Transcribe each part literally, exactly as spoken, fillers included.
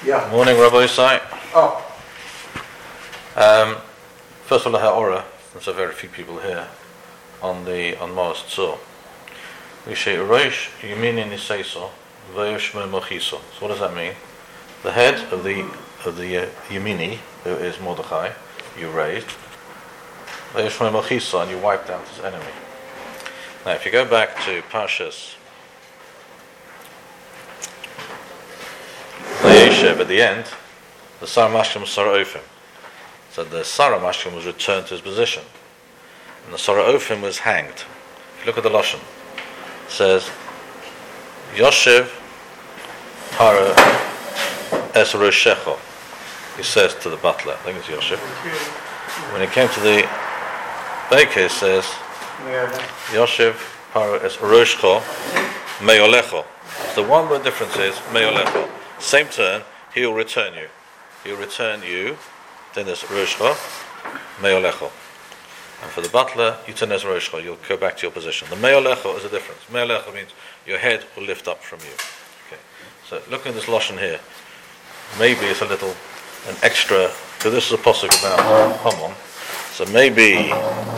Yeah. Morning, Rabbi Isai. Oh. Um, first of all, ha'ora. There's a very few people here on the on Mars Tzor. We say Rosh Yemini Niseiso V'Yoshmer Mochiso. So what does that mean? The head of the of the uh, Yemini, who is Mordechai, you raised. V'Yoshmer Mochiso, and you wiped out his enemy. Now, if you go back to Parshas Vayeshev at the end, the Sarah Mashkim was Sarah Ophim. So the Sarah Mashkim was returned to his position. And the Sarah Ophim was hanged. If you look at the Lashon, it says, Yoshev Para Es Roshecho. He says to the butler, I think it's Yoshev. When he came to the baker, he says, Yoshev Para Es Roshcho Meyolecho. The one word difference is Meyolecho. Same turn, he will return you. He will return you. Then there's Roshcho, Meyolecho. And for the butler, you turn as Roshcho, you'll go back to your position. The Meyolecho is a difference. Meyolecho means your head will lift up from you. Okay. So looking at this Lashon here, maybe it's a little, an extra, because this is a posuk about Haman. So maybe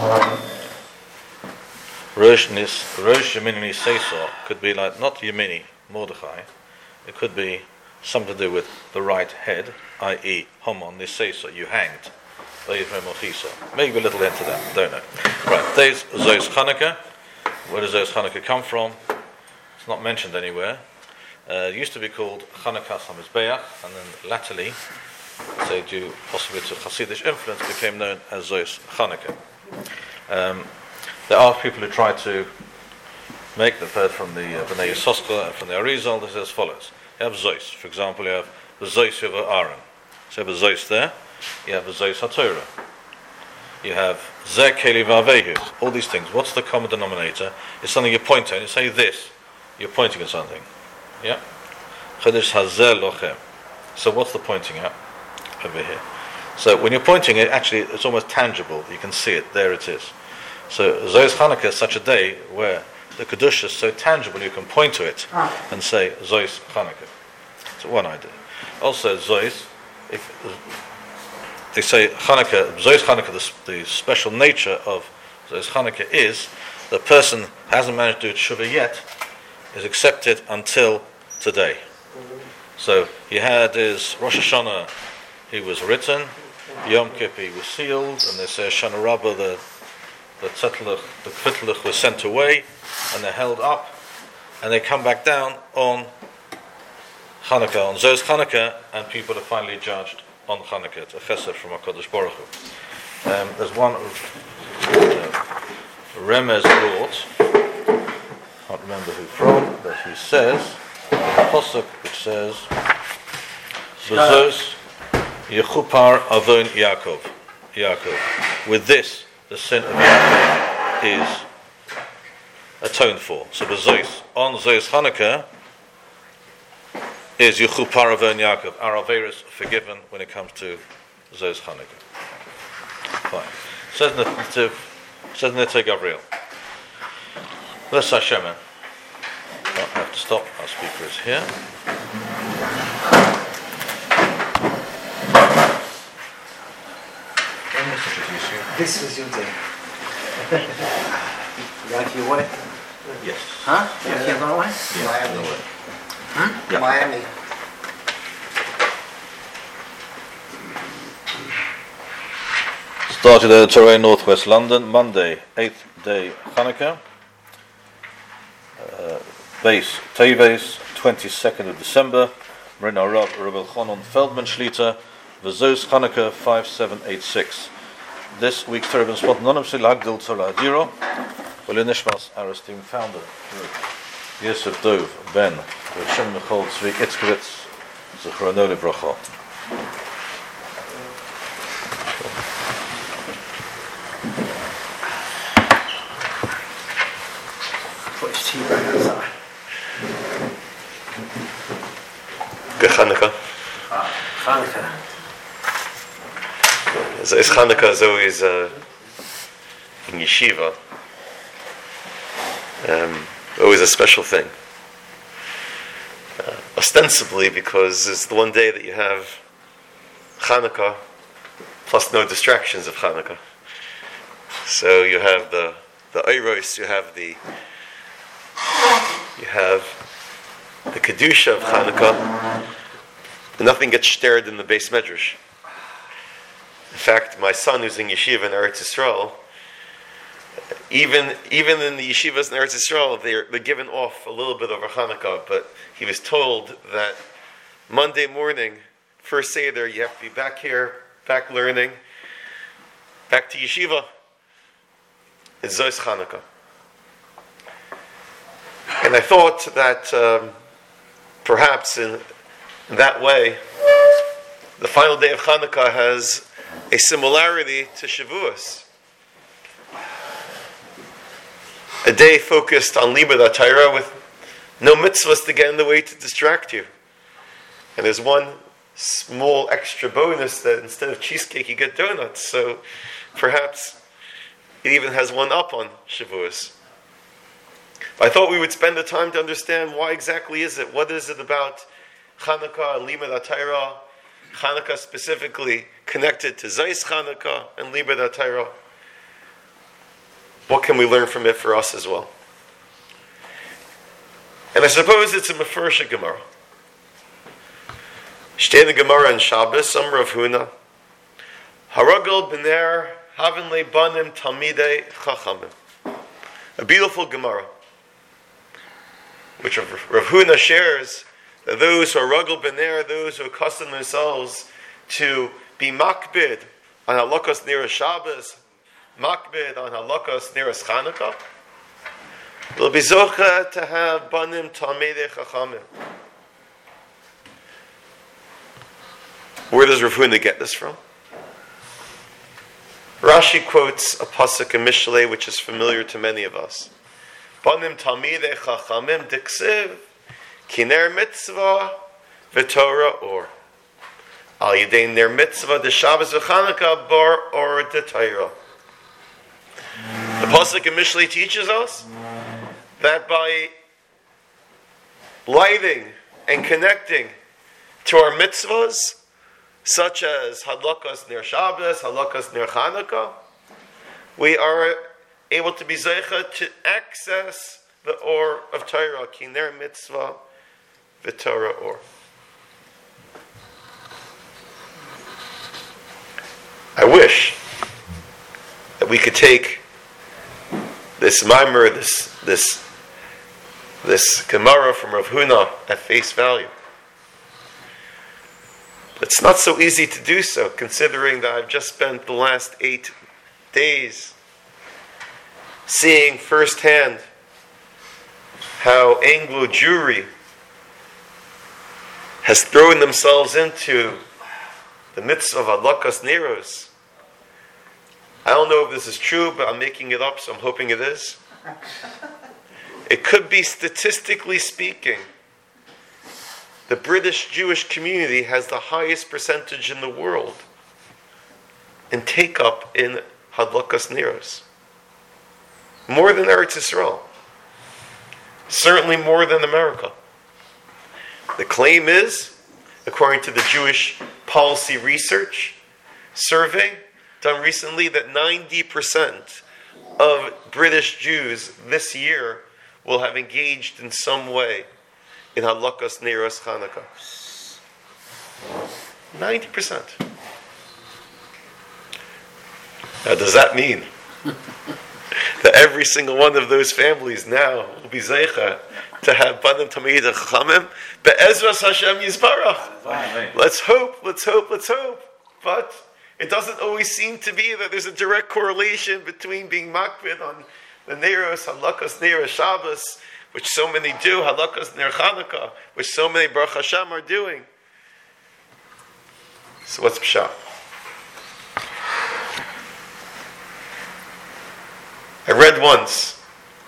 Rosh Nis, Rosh Yemini Niseiso could be like, not Yemini, Mordechai, it could be something to do with the right head, that is, Haman Niseiso, you hanged. Maybe a little into that, don't know. Right, there's Zos Chanukah. Where does Zos Chanukah come from? It's not mentioned anywhere. Uh, it used to be called Chanukah HaMizbeach, and then latterly, say due possibly to Hasidic influence, became known as Zos Chanukah. Um, there are people who try to make the third from the uh, Bnei Yissoschar and from the Arizal. This is as follows. You have Zos. For example, you have the Zos of Aaron. So you have a Zos there. You have the Zos HaTorah. You have Zeh Keli V'Avehu. All these things. What's the common denominator? It's something you point at. You say this. You're pointing at something. Yeah? Chodesh Hazeh Lochem. So what's the pointing at? Over here. So when you're pointing it, actually it's almost tangible. You can see it. There it is. So Zos Chanukah is such a day where the Kedusha is so tangible you can point to it and say Zos Chanukah. So one idea. Also Zos, if they say Chanukah, Zos Chanukah, the, the special nature of Zos Chanukah is the person hasn't managed to do tshuva yet is accepted until today. So he had his Rosh Hashanah, he was written, Yom Kippur he was sealed, and they say Shana Rabbah, the the Tzatluch, the Kvitluch was sent away, and they're held up, and they come back down on Chanukah, on Zos Chanukah, and people are finally judged on Chanukah. It's a chesed from HaKadosh Baruch Hu. Um, there's one uh, Remez brought, I can't remember who from, but he says, the Pasuk which says, V'zos Yechupar Avon Yaakov. Yaakov. With this, the sin of Yaakov is atoned for. So V'zos, on Zos Chanukah, is Yechupar Avon Yaakov. Our Averis forgiven when it comes to Zos Chanukah. Fine. Says Netziv, says Netziv Gabriel. Let's say Shemen. I have to stop. Our speaker is here. This was your day. Yankee away? Yes. Huh? Yankee yeah. Gone away? Yeah. Miami. No Hmm? yeah. Miami. Started at Torah Northwest London, Monday, eighth day Chanukah. Uh, base Teves, twenty-second of December. Marina Rav Rebel Chanon Feldman Shlita, V'zos Chanukah five seven eight six. This week's Torah is spot anonymously Lagdil Torah Adiro, V'le Nishmas, our esteemed founder, Yosef Dov Ben, Hashem Michal Tzvi Itzkowitz, Zechrono Livracha. Put his tea back outside. Good Chanukah. Ah, Chanukah. So is Chanukah is always uh, in yeshiva. Um, always a special thing. Uh, ostensibly because it's the one day that you have Hanukkah plus no distractions of Hanukkah. So you have the the Eiros, you have the you have the Kedusha of Hanukkah, and nothing gets stirred in the Beis Medrash. In fact, my son who's in yeshiva in Eretz Yisrael, even even in the yeshivas in Eretz Yisrael, they're, they're given off a little bit over Hanukkah, but he was told that Monday morning, first Seder, you have to be back here, back learning, back to yeshiva. It's Zos Hanukkah. And I thought that um, perhaps in, in that way, the final day of Hanukkah has a similarity to Shavuos. A day focused on Limud HaTorah with no mitzvahs to get in the way to distract you. And there's one small extra bonus that instead of cheesecake you get donuts. So perhaps it even has one up on Shavuos. I thought we would spend the time to understand why exactly is it. What is it about Hanukkah and Limud HaTorah? Hanukkah specifically connected to Zayis Hanukkah and Limud HaTorah. What can we learn from it for us as well? And I suppose it's a Mefersha Gemara. Shtei Gemara and Shabbos, Amar Rav Huna, Haragal b'ner havin lebanim talmidei chachamim. A beautiful Gemara, which Rav Huna shares that those who are Ragal b'ner, those who accustom themselves to be makbid on halakas nira Shabbos, makbid on halakas nira Chanukah, will be zocha to have banim talmidei chachamim. Where does Rav Huna get this from? Rashi quotes a pasuk in Mishlei which is familiar to many of us. Banim talmidei chachamim diksiv kiner mitzvah v'torah or al yedei ner mitzvah de Shabbos v'Chanukah bar or de Torah. The pasuk in Mishlei teaches us that by lighting and connecting to our mitzvahs, such as Hadlakas Ner Shabbos, Hadlakas Ner Chanukah, we are able to be zeicha to access the or of Torah, ki ner mitzvah, the Torah or. I wish that we could take this mimer, this this this Gemara from Rav Huna at face value. It's not so easy to do so, considering that I've just spent the last eight days seeing firsthand how Anglo Jewry has thrown themselves into the midst of Hadlakas Neros. I don't know if this is true, but I'm making it up, so I'm hoping it is. It could be, statistically speaking, the British Jewish community has the highest percentage in the world in take-up in Hadlakas Neros. More than Eretz Yisrael. Certainly more than America. The claim is, according to the Jewish Policy Research Survey done recently, that ninety percent of British Jews this year will have engaged in some way in Hadlakas Neros Chanukah. ninety percent. Now, does that mean that every single one of those families now will be zeicha to have banim tamid chachamim? Be'ezras Hashem yisbarach. Let's hope, let's hope, let's hope. But it doesn't always seem to be that there's a direct correlation between being makbid on the Neros, Hadlakas Neros Shabbos, which so many do, Hadlakas Ner Chanukah, which so many Baruch Hashem are doing. So what's pshat? I read once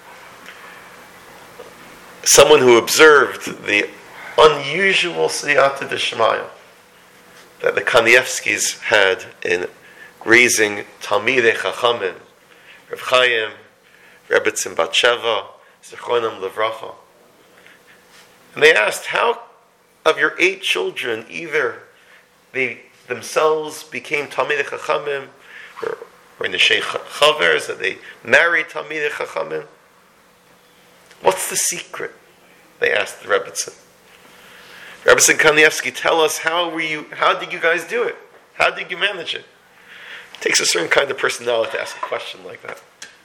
someone who observed the unusual siyata d'shmaya that the Kanievskis had in raising Talmidei Chachamim, Reb Chaim, Rebbetzin Bat Sheva, Zichronam Levracha. And they asked, how of your eight children, either they themselves became Talmidei Chachamim, or, or in the Sheikh Chavers, that they married Talmidei Chachamim? What's the secret? They asked the Rebbetzin. Rebbetzin Kanievsky, tell us, how were you? How did you guys do it? How did you manage it? It takes a certain kind of personality to ask a question like that.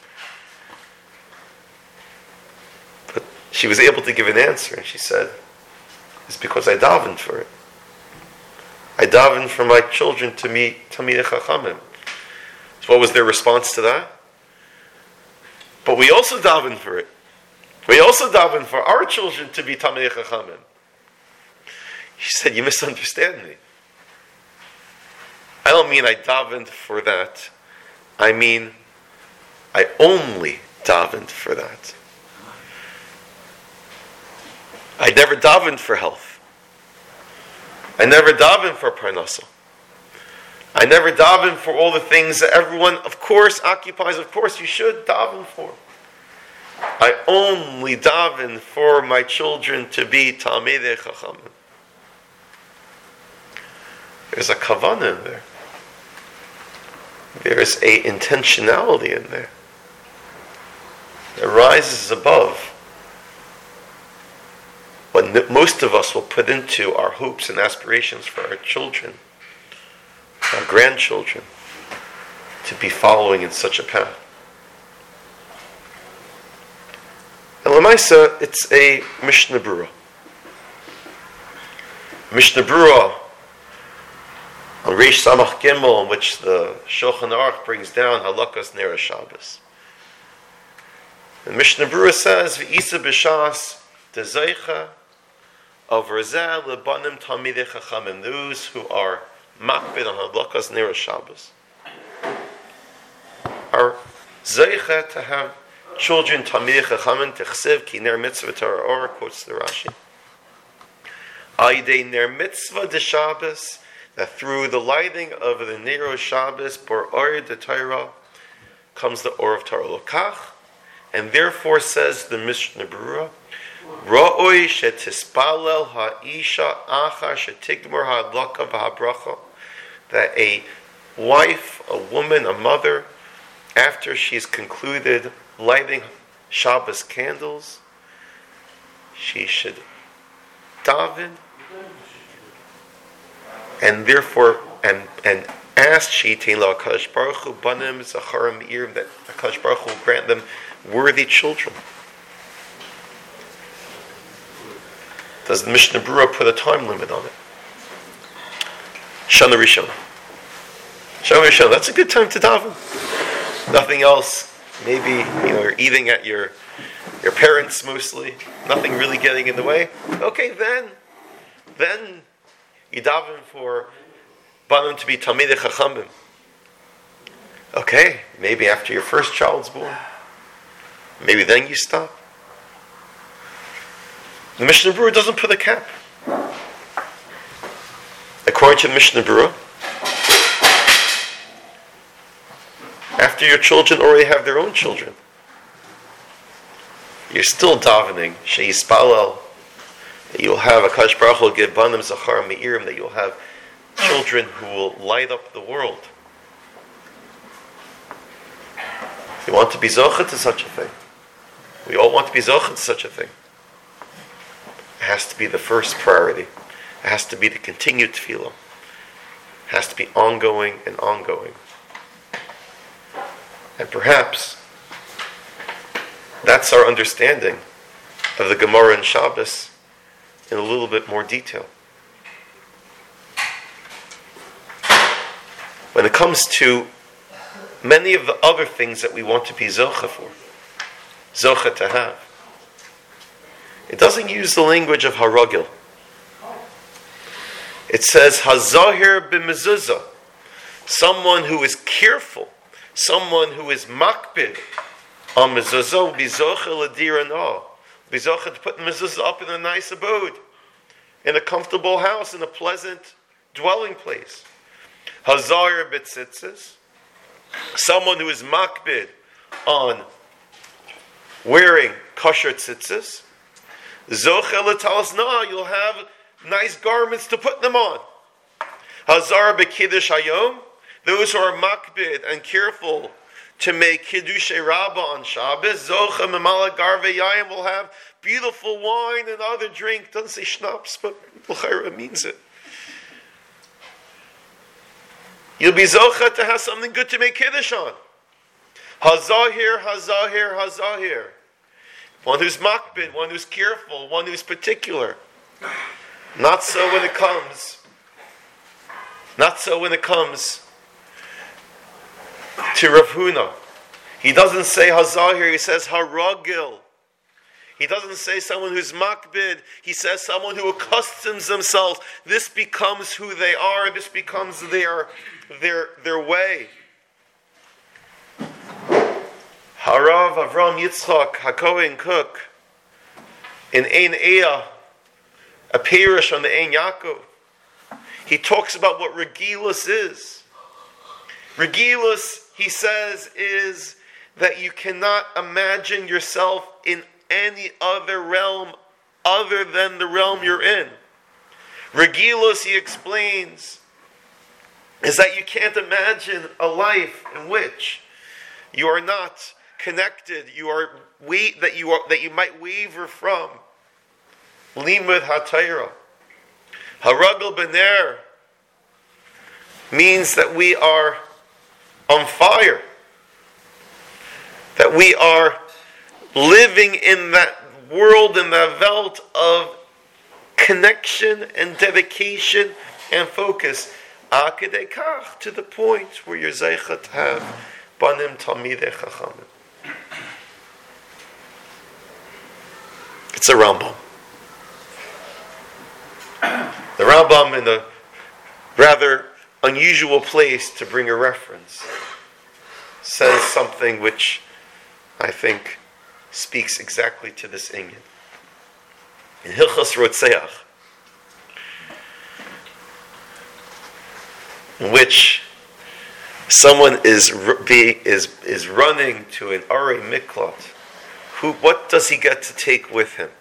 But she was able to give an answer, and she said, "It's because I davened for it. I davened for my children to meet Talmidei Chachamim." So what was their response to that? But we also davened for it. We also daven for our children to be Talmidei Chachamim. He said, you misunderstand me. I don't mean I davened for that. I mean, I only davened for that. I never davened for health. I never davened for parnasa. I never davened for all the things that everyone, of course, occupies. Of course, you should daven for. I only daven for my children to be Talmidei Chachamim. There's a kavanah in there. There is a intentionality in there that rises above what most of us will put into our hopes and aspirations for our children, our grandchildren, to be following in such a path. And Lamaisa, it's a Mishnah Berurah. Mishnah Berurah on Reish Samach Gimel, in which the Shulchan Aruch brings down Halakas Nera Shabbos. And Mishnah Berurah says, "V'isa b'shas dezeicha of Razeh lebanim Talmidei Chachamim," those who are makbid on Halakas Nera Shabbos are zeicha to have children Talmidei Chachamim, Tichsev ki ner mitzvah Torah or, quotes the Rashi, Aidei ner mitzvah de Shabbos, that through the lighting of the Nero Shabbos, Bor Or de Torah, comes the Or of Torah Lokach, and therefore says the Mishnah Berurah, Ra'oi shetispalel ha'isha achar shetigmor ha'adlaka v'habracha, that a wife, a woman, a mother, after she's concluded lighting Shabbos candles, she should daven, and therefore, and and ask Sheitin la Hakadosh Baruch Hu banim zacharim irim, that Hakadosh Baruch Hu will grant them worthy children. Does the Mishnah Berurah put a time limit on it? Shana Rishon. Shana Rishon. That's a good time to daven. Nothing else. Maybe you know you're eating at your your parents mostly. Nothing really getting in the way. Okay, then, then. You daven for banim to be Talmidei Chachamim. Okay, maybe after your first child's born. Maybe then you stop. The Mishnah Berurah doesn't put a cap. According to the Mishnah Berurah, after your children already have their own children, you're still davening, sheyispalel, that you'll have a Hakadosh Baruch Hu give banim zachar meirim, that you'll have children who will light up the world. You want to be zocheh to such a thing. We all want to be zocheh to such a thing. It has to be the first priority. It has to be the continued tefillah. It has to be ongoing and ongoing. And perhaps that's our understanding of the Gemara and Shabbos in a little bit more detail. When it comes to many of the other things that we want to be zocheh for, zocheh to have, it doesn't use the language of haragil. It says hazahir b'mezuzah, someone who is careful, someone who is makbid on mezuzah will be zocheh l'dir anah, be zocheh to put the mezuzah up in a nice abode, in a comfortable house, in a pleasant dwelling place. Hazahir b'tzitzis, someone who is makbid on wearing kosher tzitzis, zocheh l'talas nah, you'll have nice garments to put them on. Hazar b'kiddush hayom, those who are makbid and careful to make kiddushay rabbah on Shabbos, zocha memala garve yayim, will have beautiful wine and other drink. Doesn't say schnapps, but l'chayra means it. You'll be zocha to have something good to make kiddush on. Hazahir, hazahir, hazahir. One who's makbid, one who's careful, one who's particular. Not so when it comes. Not so when it comes to Rav Huna. He doesn't say hazahir, he says haragil. He doesn't say someone who's makbid, he says someone who accustoms themselves. This becomes who they are, this becomes their, their, their way. Harav Avram Yitzchak HaKohen Cook in Ein Eah, a parish on the Ein Yaakov, he talks about what Regilus is. Regilus, he says, is that you cannot imagine yourself in any other realm other than the realm you're in. Regilus, he explains, is that you can't imagine a life in which you are not connected, you are we that you are that you might waver from. Limud HaTorah. Haragel Bener means that we are on fire. That we are living in that world, in that Welt of connection and dedication and focus. Akadei kach, to the point where you're zeicha to have banim talmidei chachamim. It's a Rambam. The Rambam, in a rather unusual place to bring a reference, says something which I think speaks exactly to this inyan. In Hilchos Rotzeach, in which someone is be, is is running to an Arei Miklat, who what does he get to take with him?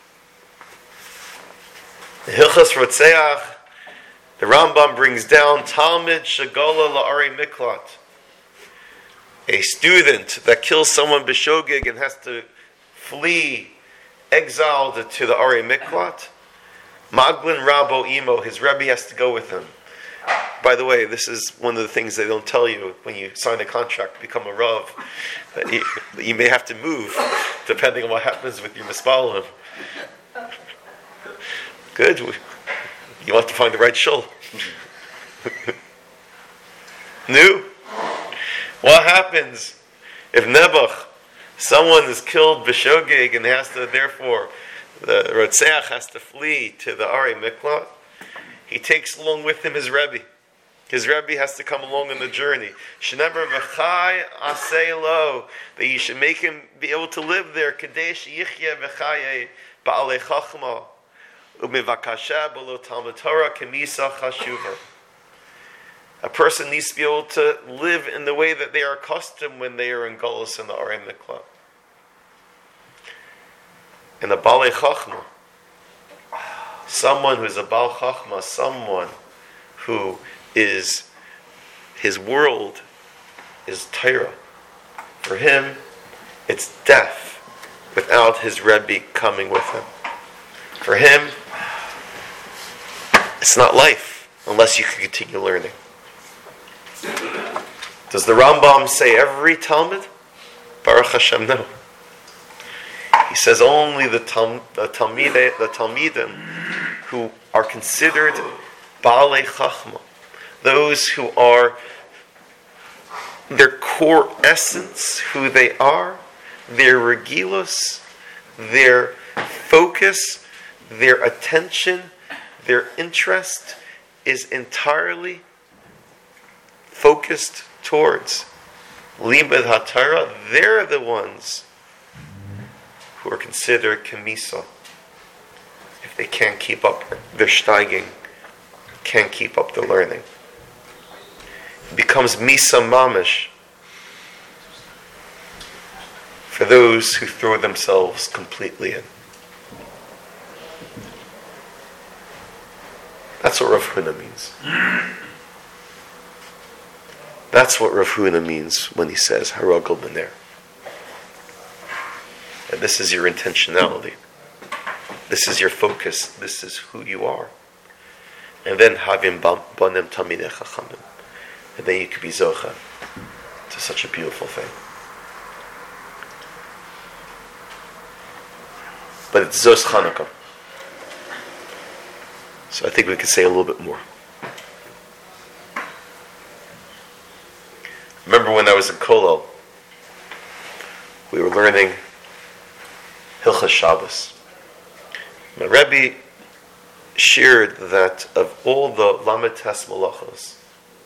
In Hilchos Rotzeach, the Rambam brings down Talmid Shagala La'arei Miklat, a student that kills someone b'shogeg and has to flee, exiled to the Arei Miklat. Maglin Rabo Imo, his Rebbe has to go with him. By the way, this is one of the things they don't tell you when you sign a contract, become a Rav, that you, that you may have to move depending on what happens with your Mispalim. Good. You want to find the right shul. New? What happens if Nebuch, someone is killed b'shogeg and has to, therefore, the Rotzeach has to flee to the Arei Miklat? He takes along with him his Rebbe. His Rebbe has to come along on the journey. Shenever v'chai asei lo, that you should make him be able to live there. Kadesh yichye v'chaye ba'alei chachma u'mivakasha b'lo talmud Torah kemisa chashuva. A person needs to be able to live in the way that they are accustomed when they are in Golus in the Arei Miklat. And the Baalei Chachma, someone who is a Baal Chachma, someone who is, his world is Torah. For him, it's death without his Rebbe coming with him. For him, it's not life unless you can continue learning. Does the Rambam say every Talmud? Baruch Hashem, no. He says only the Tal- the Talmidei, the Talmidim who are considered Baalei Chachma, those who are their core essence, who they are, their regilus, their focus, their attention, their interest is entirely focused towards Limud HaTorah. They're the ones who are considered Kemisa. If they can't keep up their steiging, can't keep up the learning. It becomes Misa Mamish for those who throw themselves completely in. That's what Rav Huna means. That's what Rav Huna means when he says Haragel B'ner. And this is your intentionality. This is your focus. This is who you are. And then Havim Banim Tamidei Chachamim. And then you could be Zocha to such a beautiful thing. But it's Zos Chanukah. So I think we could say a little bit more. Remember when I was in Kollel, we were learning Hilchas Shabbos. My Rebbe shared that of all the Lamed Tes Malachos,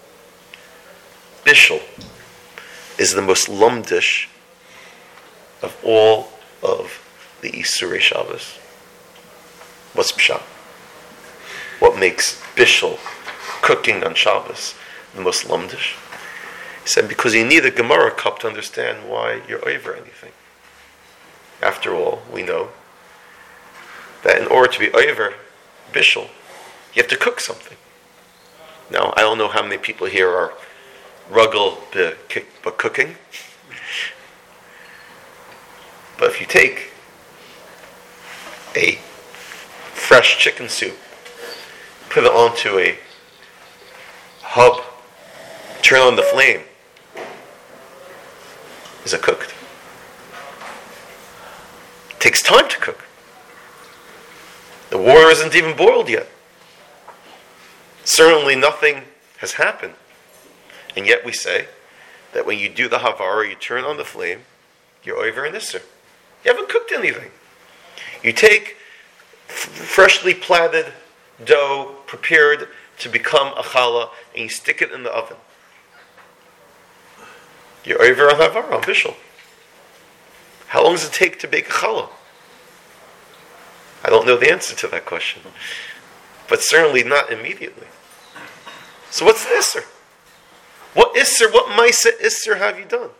Bishul is the most lumdish of all of the Isurei Shabbos. What's Pshat? What makes Bishul, cooking on Shabbos, the most lumdish? He said, because you need a Gemara cup to understand why you're over anything. After all, we know that in order to be over Bishul, you have to cook something. Now, I don't know how many people here are ruggle but cooking. But if you take a fresh chicken soup, put it onto a hub, turn on the flame, is it cooked? It takes time to cook. The water isn't even boiled yet. Certainly nothing has happened. And yet we say that when you do the Havara, you turn on the flame, you're over an Isser. You haven't cooked anything. You take f- freshly platted dough prepared to become a challah and you stick it in the oven. You're over on Havara, on Bishul. How long does it take to bake a challah? I don't know the answer to that question. But certainly not immediately. So what's the Isser? What Isser, what Maisa Isser have you done?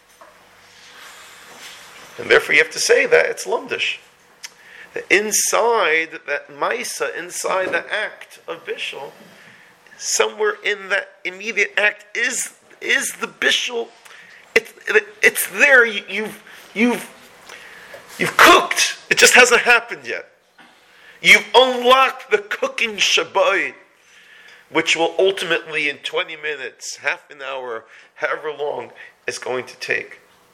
And therefore you have to say that it's lumdish. That inside that Maisa, inside the act of Bishul, somewhere in that immediate act is is the Bishul. It's it, it's there. You, you've you've you've cooked. It just hasn't happened yet. You've unlocked the cooking Shabbat, which will ultimately, in twenty minutes, half an hour, however long it's going to take.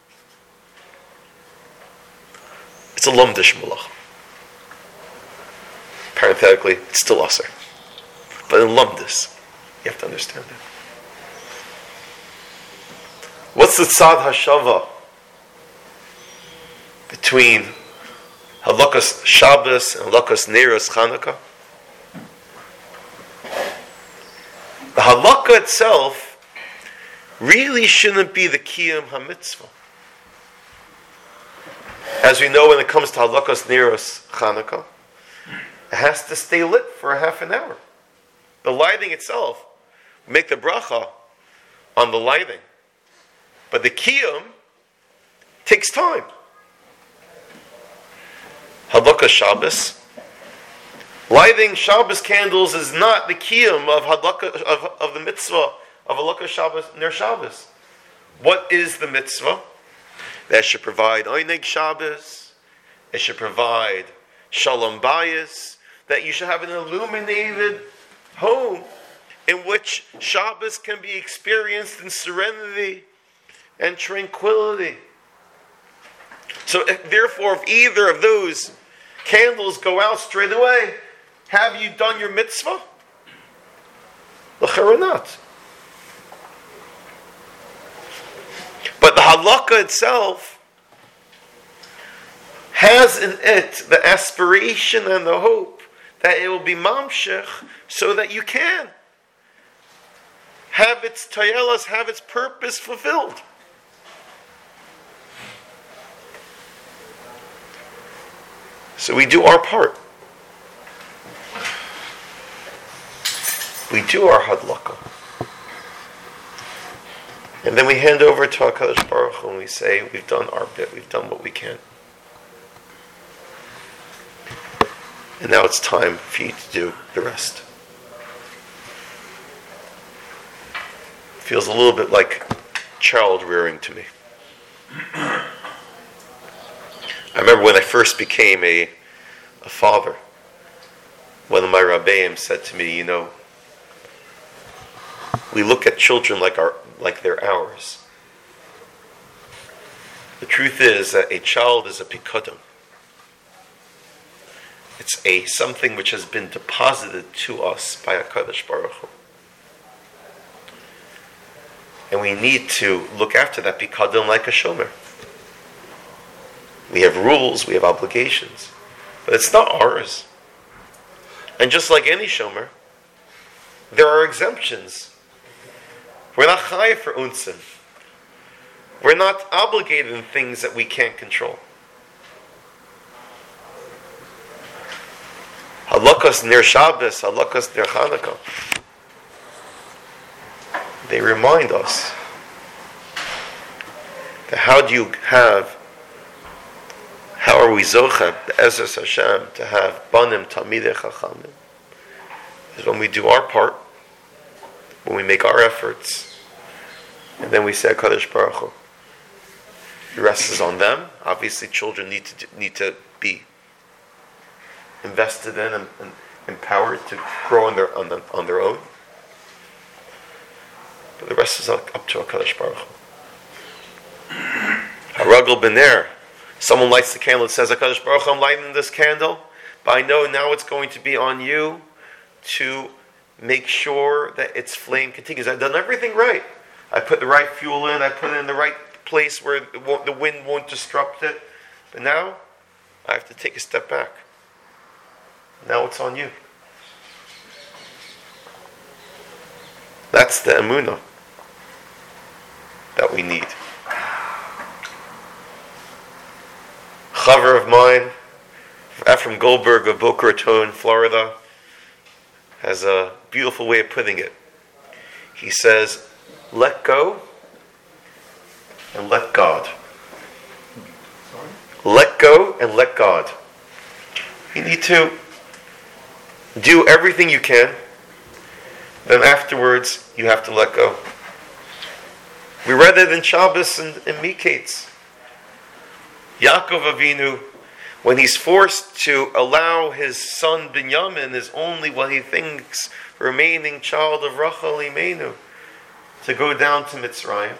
It's a lumdish malach. Parenthetically, it's still aser. But in lumdis, you have to understand that. What's the tzad hashava between halakas Shabbos and halakas Neiros Chanukah? The halakha itself really shouldn't be the kiyum hamitzvah. As we know, when it comes to halakas Neiros Chanukah, it has to stay lit for a half an hour. The lighting itself, make the bracha on the lighting. But the kiyum takes time. Hadlakas Shabbos, lighting Shabbos candles is not the kiyum of hadlaka, of, of the mitzvah of Hadlakas Shabbos ner Shabbos. What is the mitzvah? That should provide Eineg Shabbos. It should provide Shalom Bayis. That you should have an illuminated home in which Shabbos can be experienced in serenity and tranquility. So if, therefore, if either of those candles go out straight away, have you done your mitzvah? L'chera not. But the halakha itself has in it the aspiration and the hope that it will be mamshech so that you can have its tayelas, have its purpose fulfilled. So we do our part. We do our hadlaka. And then we hand over to HaKadosh Baruch Hu and we say, we've done our bit, we've done what we can. And now it's time for you to do the rest. feels a little bit like child rearing to me. I remember when I first became a, a father, one of my rabbeim said to me, you know, we look at children like our like they're ours. The truth is that a child is a pikadon. It's a something which has been deposited to us by HaKadosh Baruch Hu. And we need to look after that pikadon like a shomer. We have rules, we have obligations, but it's not ours. And just like any shomer, there are exemptions. We're not chayav for unsin. We're not obligated in things that we can't control. Halakas ner Shabbos, halakas ner Chanukah. They remind us that how do you have, how are we zocha, be'ezras Hashem, to have banim talmidei chachamim? Is when we do our part, when we make our efforts, and then we say HaKadosh Baruch Hu. The rest is on them. Obviously, children need to need to be invested in and, and empowered to grow on their on, the, on their own. But the rest is up, up to HaKadosh Baruch Hu. Haragel Bener. Someone lights the candle and says, HaKadosh Baruch Hu, I'm lighting this candle, but I know now it's going to be on you to make sure that its flame continues. I've done everything right. I put the right fuel in, I put it in the right place where it won't, the wind won't disrupt it. But now, I have to take a step back. Now it's on you. That's the emunah that we need. Chaver of mine, Ephraim Goldberg of Boca Raton, Florida, has a beautiful way of putting it. He says, let go and let God. Let go and let God. You need to do everything you can. Then afterwards, you have to let go. We read it in Shabbos and in Miketz. Yaakov Avinu, when he's forced to allow his son Binyamin, his only what he thinks remaining child of Rachel Imenu, to go down to Mitzrayim.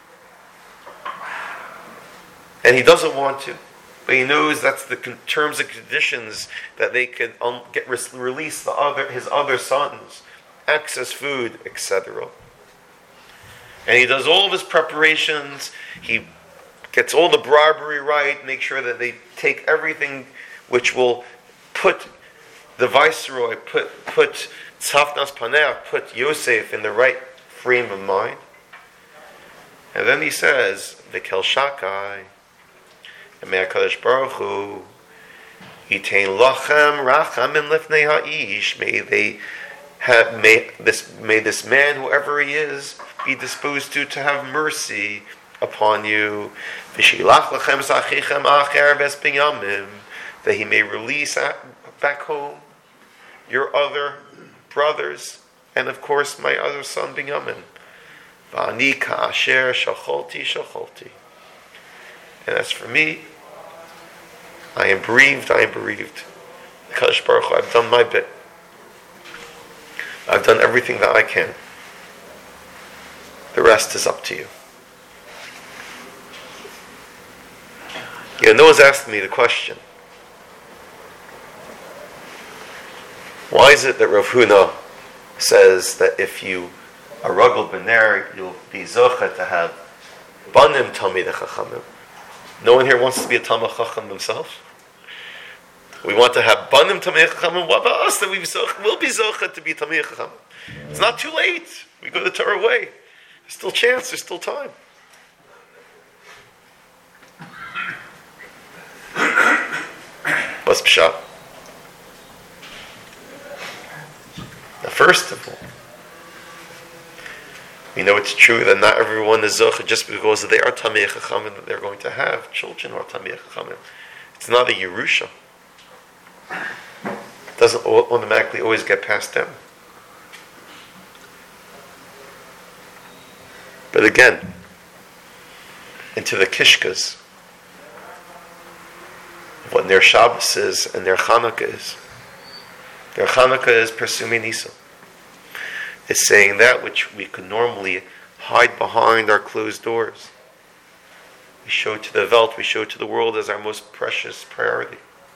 And he doesn't want to, but he knows that's the con- terms and conditions that they could um, get re- release the other his other sons, access food, et cetera. And he does all of his preparations. He gets all the bribery right, make sure that they take everything which will put the viceroy, put put Tzafnas Paneh, put Yosef in the right frame of mind. And then he says, V'kel Shakai, and may HaKadosh Baruch Hu Yitain Lachem Rachamim Lifnei Ha'ish, may they have, may this, may this man, whoever he is, be disposed to, to have mercy upon you. V'shilach Lachem Zachichem Acher Ves Binyamim, that he may release back home your other brothers, and of course my other son Binyamin. V'ani ka'asher shacholti shacholti. And as for me, I am bereaved, I am bereaved. HaKadosh Baruch Hu, I've done my bit. I've done everything that I can. The rest is up to you. You know, Noah's asked me the question, why is it that Rav Huna says that if you are ragel bener, you'll be zocha to have banim talmidei chachamim? No one here wants to be a talmid chacham himself. We want to have banim talmidei chachamim. What about us that we will be zocha to be talmidei chachamim? It's not too late. We go the Torah way. There's still chance. There's still time. What's pshat? Now, first of all, we know it's true that not everyone is zocha just because they are tamei chachamim that they're going to have children or tamei chachamim. It's not a yerusha. It doesn't automatically always get passed down. But again, into the kishkas, what their Shabbos is and their Chanukah is. Their Chanukah is Persumi Nisa. It's saying that which we could normally hide behind our closed doors. We show to the Welt, we show to the world as our most precious priority.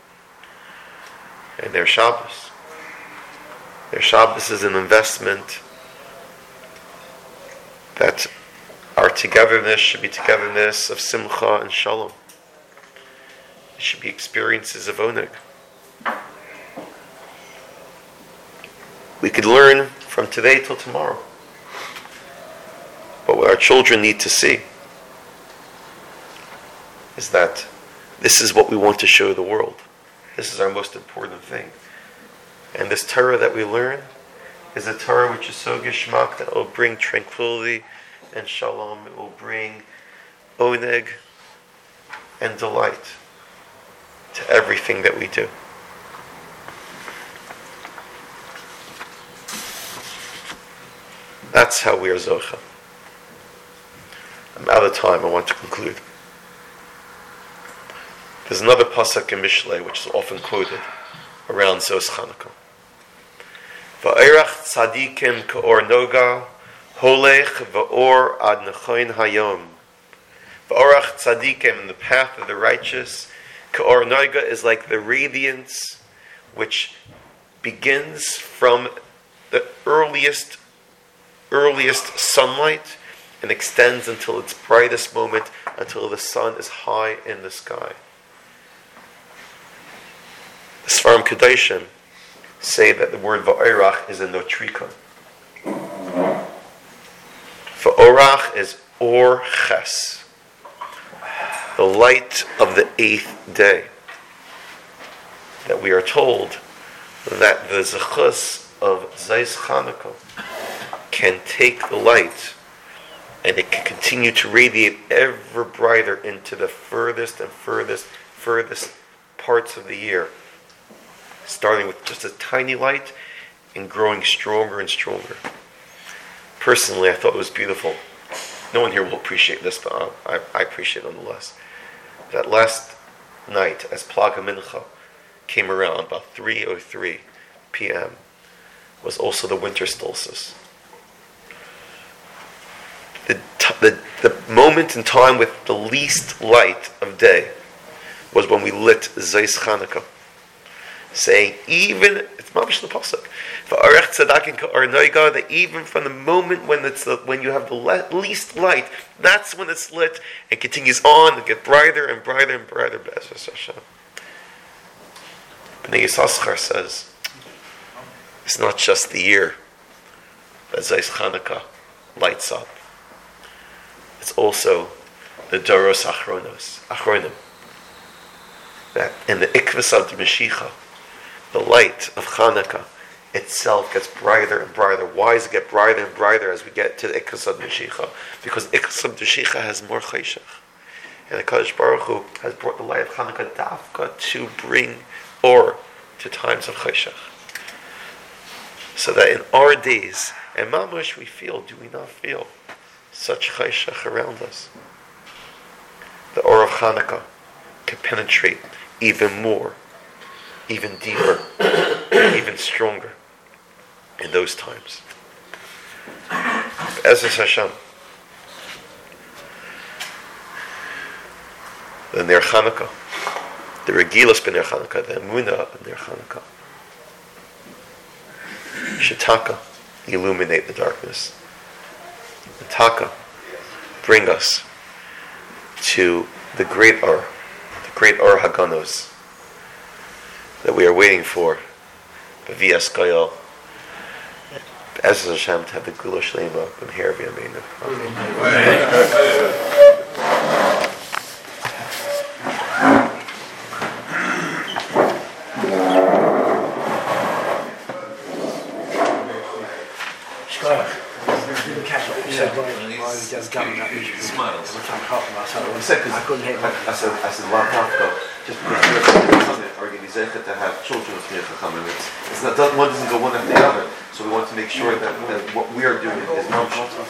And their Shabbos. Their Shabbos is an investment that our togetherness should be togetherness of simcha and shalom. It should be experiences of oneg. We could learn from today till tomorrow. But what our children need to see is that this is what we want to show the world. This is our most important thing. And this Torah that we learn is a Torah which is so gishmak that it will bring tranquility and shalom. It will bring oneg and delight to everything that we do. That's how we are zocha. I'm out of time. I want to conclude. There's another pasuk in Mishlei which is often quoted around Zos Chanukah. Va'erach tzadikim ka'or noga holech va'or ad nechoin hayom. Va'orach tzadikim, in the path of the righteous, ka'or noga is like the radiance which begins from the earliest earliest sunlight and extends until its brightest moment, until the sun is high in the sky. The Sfarim Kedoshim say that the word va'orach is a notrika. Va'orach is or ches, the light of the eighth day. That we are told that the zechus of Zos Chanukah can take the light and it can continue to radiate ever brighter into the furthest and furthest, furthest parts of the year. Starting with just a tiny light and growing stronger and stronger. Personally, I thought it was beautiful. No one here will appreciate this, but uh, I, I appreciate it nonetheless. That last night, as Plaga Mincha came around, about three oh three p.m., was also the winter solstice. The, t- the, the moment in time with the least light of day was when we lit Zos Chanukah. Saying even it's mamish the pasuk, va'arech tzadakim ka'or noga, that even from the moment when it's the, when you have the le- least light, that's when it's lit and continues on to get brighter and brighter and brighter. B'ezras Hashem. Bnei Yissaschar says it's not just the year that Zos Chanukah lights up; it's also the Doros Achronos, Achronim, that in the Ikvus of the Mashiach, the light of Chanukah itself gets brighter and brighter. Why does it get brighter and brighter as we get to the Ikvus of Mashiach? Because Ikvus of Mashiach has more chayshach. And the Kadosh Baruch Hu has brought the light of Chanukah dafka to bring or to times of chayshach. So that in our days, and mamash, we feel, do we not feel such chayshach around us? The or of Chanukah can penetrate even more, even deeper, even stronger in those times. B'ezras Hashem, the Ner Chanukah, the Regilas b'Ner Chanukah, the Emunah of Ner Chanukah, Shetaka, illuminate the darkness. The Taka, bring us to the great Or, the great Or Haganos that we are waiting for, B'vias Goyal, B'ezras Hashem, to have the Gula Shlema, B'mher V'yameinu. Smiles. I said, I couldn't hit I said, I said, long time ago, just because you're going to have children with me, it's, it's not, one doesn't go one after the other. So we want to make sure that, that what we are doing is not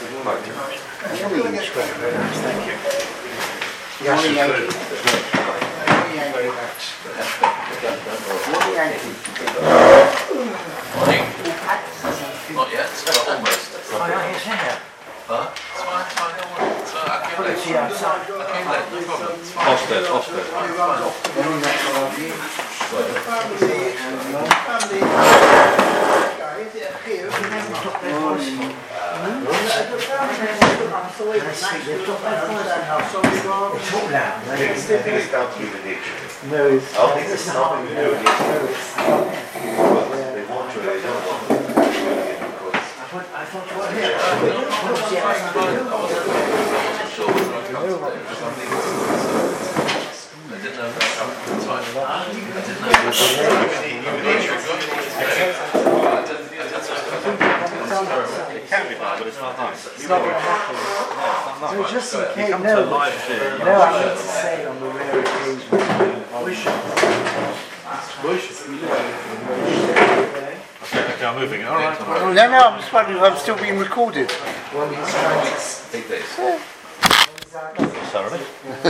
Not yet, but almost. Oh, yeah, he's here. Huh? It's fine, it's fine, don't worry. It's, uh, I came Put it late. to you outside. I came late, no problem. It's fine. Ofsted, Ofsted. It's all down. I think it's down to human nature. No, it's... I don't think it's nothing to do with nature. They want to, they don't want to. I thought, I thought you were here. I was here outside. I didn't know that was the time. I didn't know that was human nature. I didn't, I didn't It can be done, but it's not nice. It's not going to happen. So just in case, Come to no, a live show. no, I meant to say on the rare occasion. Okay, okay, I'm moving it. All right. No, no, I'm just wondering, I'm still being recorded. Well, he's trying to... take this. Sorry.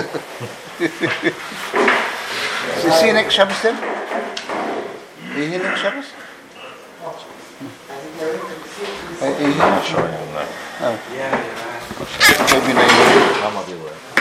So see you next Shabbos then? Are you here next Shabbos? Are you here? I'm not sure I am now. Oh. Maybe later. I might be aware.